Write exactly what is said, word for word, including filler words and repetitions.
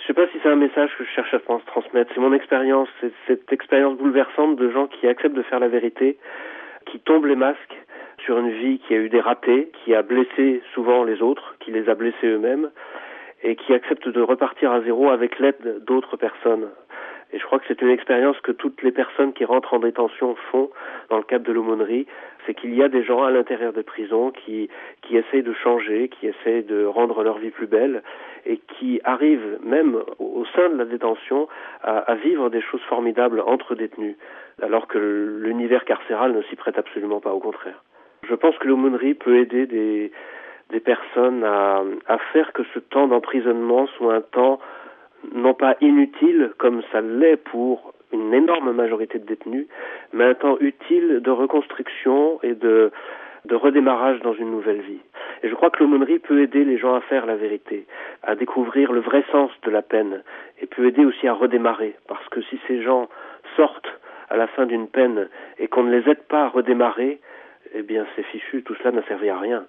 sais pas si c'est un message que je cherche à trans- transmettre. C'est mon expérience, c'est cette expérience bouleversante de gens qui acceptent de faire la vérité, qui tombent les masques sur une vie qui a eu des ratés, qui a blessé souvent les autres, qui les a blessés eux-mêmes, et qui acceptent de repartir à zéro avec l'aide d'autres personnes. Et je crois que c'est une expérience que toutes les personnes qui rentrent en détention font dans le cadre de l'aumônerie. C'est qu'il y a des gens à l'intérieur des prisons qui, qui essayent de changer, qui essayent de rendre leur vie plus belle et qui arrivent même au sein de la détention à, à vivre des choses formidables entre détenus, alors que l'univers carcéral ne s'y prête absolument pas, au contraire. Je pense que l'aumônerie peut aider des, des personnes à, à faire que ce temps d'emprisonnement soit un temps non pas inutile comme ça l'est pour une énorme majorité de détenus, mais un temps utile de reconstruction et de, de redémarrage dans une nouvelle vie. Et je crois que l'aumônerie peut aider les gens à faire la vérité, à découvrir le vrai sens de la peine, et peut aider aussi à redémarrer, parce que si ces gens sortent à la fin d'une peine et qu'on ne les aide pas à redémarrer, eh bien c'est fichu, tout cela n'a servi à rien.